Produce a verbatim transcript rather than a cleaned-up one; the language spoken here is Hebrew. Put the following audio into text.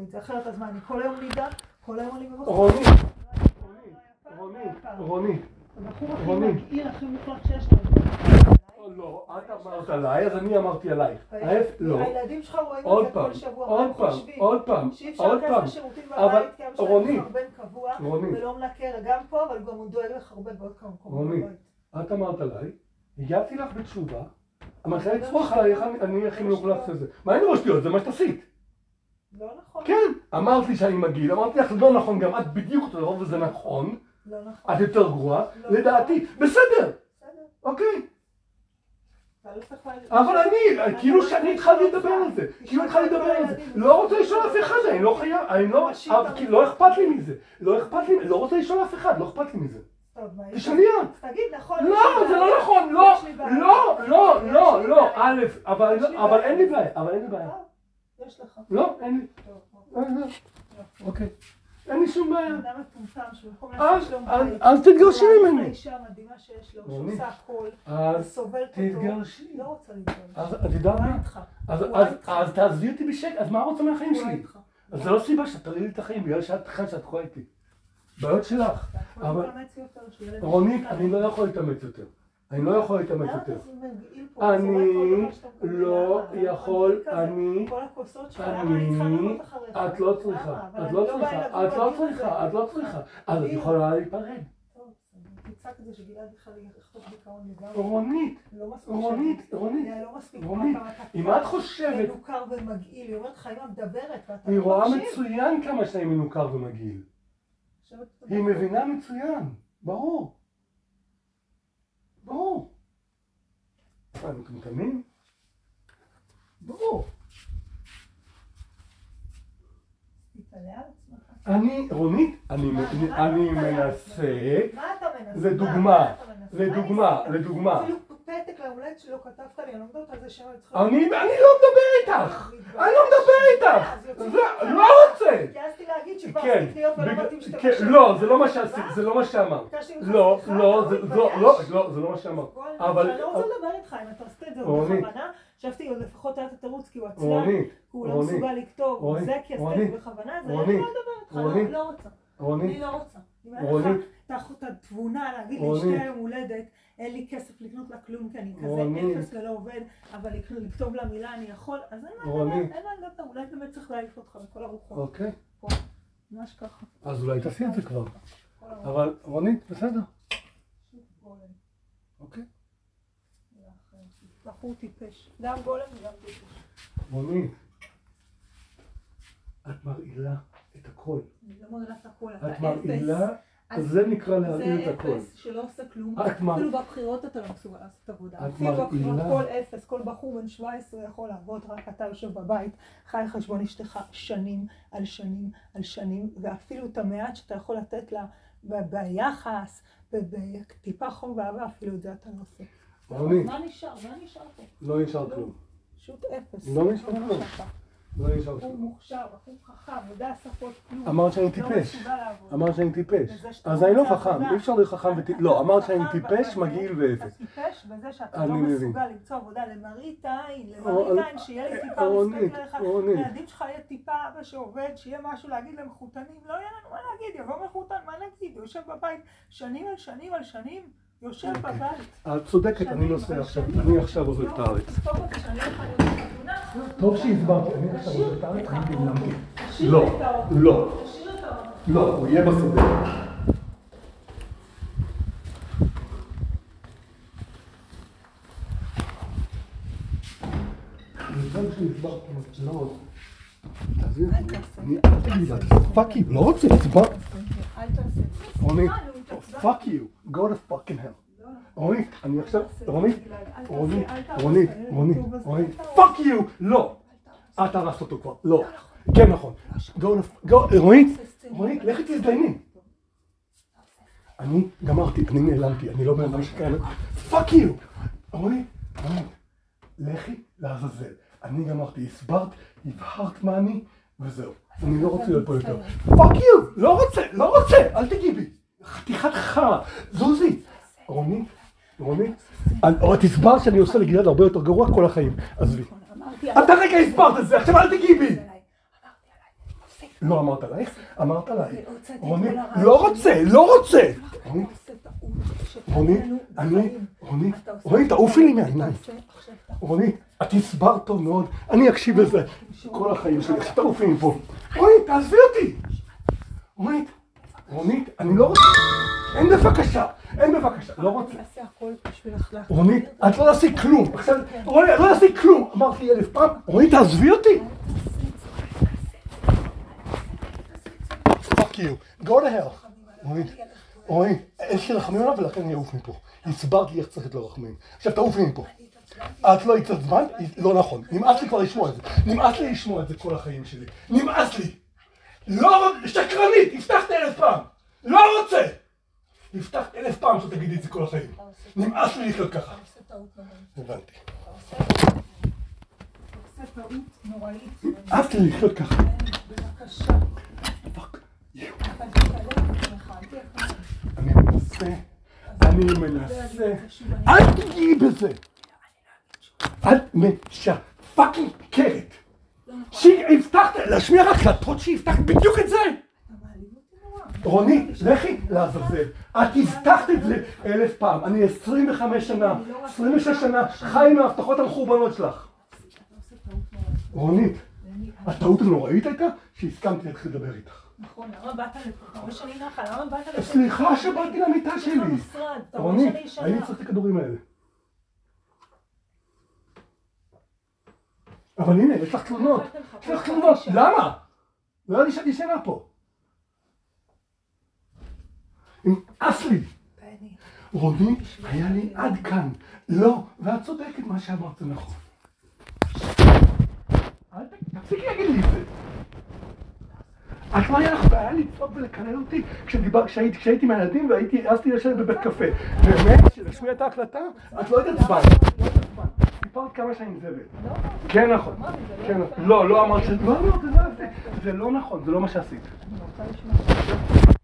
את זה, אחרת אז מה, אני כל היום נידה, כל היום אני מבחור. רונית, רונית, רונית, הבחור הכי מגעיל, הכי מוחלט שיש לו. לא, את אמרת עליי, אז אני אמרתי עלייך. לא. הילדים שלך רואים את זה כל שבוע, עוד פעם, עוד פעם, שאי אפשר להיכנס לשירותים בבית, כי אבא שלך מחרבן קבוע, ולא מנקר גם פה, אבל גם הוא דואג לחרבן בעוד כמה מקומות בבית. רונית, את אמרת עליי, הגעתי לך בתשובה, אמרת לי לצרוך עלייך, אני הכי מוחלט לזה. מה אני ראש להיות? זה מה שתעשית. לא נכון. כן, אמרת לי שאני מגעיל, אמרתי לך לא נכון, גם את בדיוק אותו דבר וזה נכון. לא נכון. את יותר גרועה, לדעתי, בסדר. אוקיי. אבל אני, כאילו שאני התחלתי לדבר על זה, כאילו התחלתי לדבר על זה, לא רוצה לשאול אף אחד, אני לא חייב, אני לא, לא אכפת לי מזה, לא אכפת לי, לא רוצה לשאול אף אחד, לא אכפת לי מזה. תשאלי את. תגיד, נכון. לא, זה לא נכון, לא, לא, לא, לא, לא, א', אבל אין לי בעיה, אבל אין לי בעיה. יש לך. לא, אין לי. אוקיי. אין לי שום בעיה. אדם מטומטם שבמקום לעשות שלום בית. אז תתגרשי ממני. האישה המדהימה שיש לו, שהוא עושה הכל, וסובלת אותו. תתגרשי. לא רוצה להתגרש. אז את יודעת מה? אז תעזבי אותי בשקט, אז מה רוצה מהחיים שלי? אז זה לא סיבה שתראי לי את החיים, בגלל שאת חד שאת תקועה איתי. בעיות שלך. רונית, אני לא יכול להתאמץ יותר. אני לא יכול להתאמץ יותר. אני לא יכול, אני, אני, את לא צריכה, את לא צריכה, את לא צריכה, את לא צריכה. אז את יכולה להיפרד. תצעק את זה שגלעד בכלל יחטוף דיכאון לגמרי. רונית, רונית, רונית, רונית, אם את חושבת... מנוכר ומגעיל, היא אומרת לך, אמא מדברת ואתה... היא רואה מצוין כמה שאני מנוכר ומגעיל. היא מבינה מצוין, ברור. ברור. מה, אתם מטמאים? ברור. אני, רונית, אני מנסה, לדוגמה, לדוגמה, לדוגמה. אפילו פתק להולדת שלו כתבת לי, אני לא מדברת על זה שם את אני לא מדבר איתך! אני לא מדבר איתך! לא רוצה! התייעצתי להגיד שכבר עשית להיות ולא מתאים שאתה משהו. לא, זה לא מה שעשית, זה לא מה שאמרת. לא, לא, זה לא מה שאמרת. אבל... אני לא רוצה לדבר איתך, אם אתה עשית את זה עוד בכוונה, חשבתי עוד לפחות היה את התירוץ כי הוא עצלן, הוא לא מסוגל לכתוב, הוא זה כי עשית את זה בכוונה, אז אני לא מדבר איתך, לא רוצה. אני לא רוצה. אם אין לך תחת התבונה להגיד לאשתי היום הולדת, אין לי כסף לקנות לה כלום כי אני כזה אפס ולא עובד, אבל לכתוב לה מילה אני יכול, אז אין מה לדבר, אין מה לדבר, אולי באמת צריך להעיף אותך מכל הרוחות. אוקיי. ממש ככה. אז אולי תעשי את זה כבר. אבל רונית, בסדר. אוקיי. בחור טיפש. גם גולם וגם טיפש. רונית, את מרעילה את הכל. אני לא מרעילה את הכל, אתה אפס. את מרעילה, זה נקרא להרעיל את הכל. זה אפס שלא עושה כלום. אפילו בבחירות אתה לא מסוגל לעשות עבודה. אפילו בבחירות כל אפס, כל בחור בן שבע עשרה יכול לעבוד, רק אתה יושב בבית, חי חשבון אשתך שנים על שנים על שנים, ואפילו את המעט שאתה יכול לתת לה ביחס, בטיפה חום ואהבה, אפילו את זה אתה לא עושה. רונית. מה נשאר? מה נשאר פה? לא נשאר כלום. פשוט אפס. לא נשאר כלום. לא נשאר כלום. הוא מוכשר, הוא חכם, יודע שפות כלום. אמרת שאני טיפש. אמרת שאני טיפש. אז אני לא חכם, אי אפשר להיות חכם וטיפש. לא, אמרת שאני טיפש, מגעיל ואפס. אתה טיפש בזה שאתה לא מסוגל למצוא עבודה למראית עין, למראית עין, שיהיה לי טיפה מסתכל לך, לילדים שלך יהיה טיפה אבא שעובד, שיהיה משהו להגיד למחותנים, לא יהיה לנו מה להגיד, יבוא מחותן, מה נגיד? הוא יושב בבית שנים על שנים על שנים, יושב בבית. את צודקת, אני נוסע עכשיו, אני עכשיו עוזב את הארץ. טוב שהסברתי, אני עכשיו עוזב את הארץ, אני דילמתי. לא, לא, לא, הוא יהיה בסדר. טוב שהסברתי, לא, תעזבי, אל תגיד, פאק יו, לא רוצה, הסברתי. אל תעשה. רונית, פאק יו, go to fucking hell. רונית, אני עכשיו, רונית, רונית, רונית, רונית, רונית, פאק יו, לא. את הרסת אותו כבר, לא. כן, נכון. רונית, רונית, לכי תזדייני. אני גמרתי, אני נעלמתי, אני לא בן אדם שכאלה. פאק יו. רונית, רונית, לכי לעזאזל. אני גמרתי, הסברת, הבהרת מה אני, וזהו. אני לא רוצה להיות פה יותר. פאק יו, לא רוצה, לא רוצה, אל תגיעי בי. חתיכת חרא, זוזי. רונית, רונית, את הסבר שאני עושה לגלעד הרבה יותר גרוע כל החיים, עזבי. אתה רגע הסברת את זה, עכשיו אל תגיעי בי. לא אמרת עלייך, אמרת עליי. רונית, לא רוצה, לא רוצה. רונית, אני, רונית, רונית, תעופי לי מהעיניים. רונית, את הסברת טוב מאוד, אני אקשיב לזה כל החיים שלי, עכשיו תעופי מפה. רונית, תעזבי אותי. רונית, רונית, אני לא רוצה. אין בבקשה, אין בבקשה, לא רוצה. רונית, את לא תעשי כלום. רונית, את לא תעשי כלום. אמרתי אלף פעם, רונית, תעזבי אותי. Fuck you, go to hell. רונית, רונית, יש לי רחמים עליו ולכן אני אעוף מפה. הסברת לי איך צריך לו רחמים. עכשיו תעופי מפה. את לא התעצבנת? לא נכון. נמאס לי כבר לשמוע את זה. נמאס לי לשמוע את זה כל החיים שלי. נמאס לי. לא, שקרנית, הבטחת אלף פעם. לא רוצה. הבטחת אלף פעם שתגידי את זה כל החיים. נמאס לי לחיות ככה. הבנתי. נמאס לי לחיות ככה. בבקשה. אני מנסה, אני מנסה. אל תגיעי בזה. את משה פאקינג קרת. שהבטחת, להשמיע רק הקלטות שהבטחת בדיוק את זה. רונית, לכי לעזאזל. את הבטחת את זה אלף פעם. אני עשרים וחמש שנה, עשרים ושש שנה חי עם ההבטחות המחורבנות שלך. רונית, הטעות הנוראית הייתה שהסכמתי להתחיל לדבר איתך. נכון, למה באת לפה? כמה שנים נחה, למה באת לפה? סליחה שבאתי למיטה שלי. רונית, הייתי צריך את הכדורים האלה. אבל הנה, יש לך תלונות. יש לך תלונות. למה? לא היה לי שאת ישנה פה. נמאס לי. רונית, היה לי עד כאן. לא, ואת צודקת מה שאמרת זה נכון. תפסיקי להגיד לי את זה. את לא היה לך בעיה לצעוק ולקלל אותי כשהייתי מהילדים והייתי עזתי לשבת בבית קפה. באמת, כשלשמיע את ההקלטה, את לא יודעת זמן. סיפרת כמה שאני זבל. כן נכון. לא, לא אמרת שזה לא נכון, זה לא מה שעשית.